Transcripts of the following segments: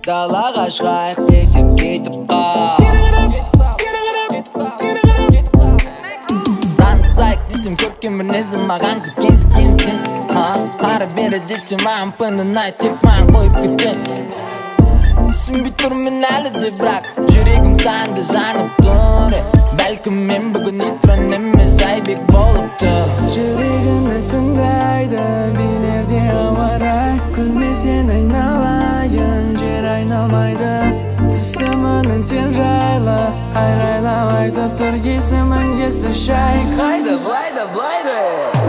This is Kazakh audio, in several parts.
далаға шығайық десем кетіп қал. Танысайық десем көркен бір незім маған кеткен ары бері десем маған пынын айт тек маған қойып кеткен. Түсінбей тұрмын әлі де бірақ жүрегім сағынды жанып тұр. Бәлкім мен бүгін итрон емес айбек болыпты. Жүрегімді тыңдайды билерде ауа рай. Күлмесең айналайын жер айналмайды. Түсімінім сен жайлы айғайлап айтып тұр есімін есті шай. Қайда былайда былайда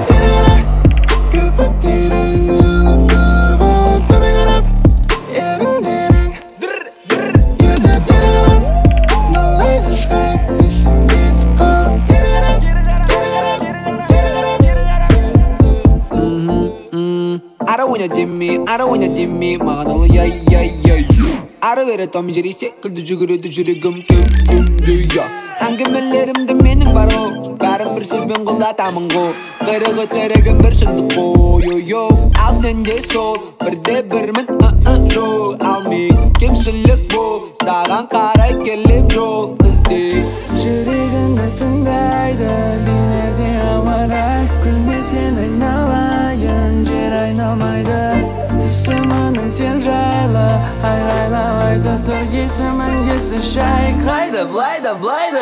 I don't wanna dim me маған ол яй ары бері том жері секілді жүгіреді жүрегім кеудемде. Әңгімелерімді менің бар ғой бәрін бір сөзбен құлатамын ғой. Қырығы тірегім бір шындық қой. Ал сенде сол бірде бірмін ал мен кемшілік бол. Саған қарай келем жол ізде. Жүрегімді тыңдайды билерде ауа рай. Күлмесең айналайын жер айналмайды. Түсімінім сен жайлы айғайлап айтып тұр есімін есті шай. Қайда былайда былайда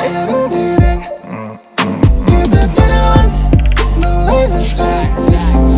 Ерін